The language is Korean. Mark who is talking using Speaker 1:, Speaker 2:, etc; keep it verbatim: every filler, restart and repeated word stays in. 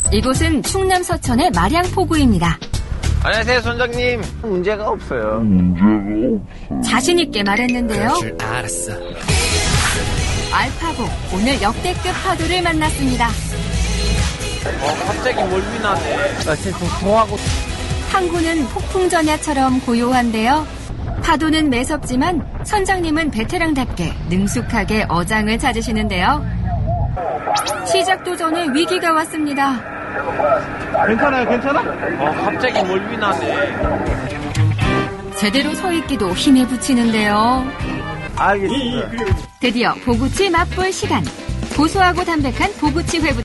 Speaker 1: 이곳은 충남 서천의 마량포구입니다.
Speaker 2: 안녕하세요, 선장님. 문제가 없어요.
Speaker 3: 문제가 없어요.
Speaker 1: 자신 있게 말했는데요.
Speaker 4: 그럴 줄 알았어.
Speaker 1: 알파고, 오늘 역대급 파도를 만났습니다.
Speaker 2: 어, 갑자기 멀미 나네. 나 지금 통하고.
Speaker 1: 항구는 폭풍전야처럼 고요한데요. 파도는 매섭지만 선장님은 베테랑답게 능숙하게 어장을 찾으시는데요. 시작도 전에 위기가 왔습니다.
Speaker 2: 괜찮아요, 괜찮아? 어, 갑자기 멀미 나네.
Speaker 1: 제대로 서 있기도 힘에 부치는데요.
Speaker 2: 알겠습니다.
Speaker 1: 드디어 보구치 맛볼 시간. 고소하고 담백한 보구치 회부터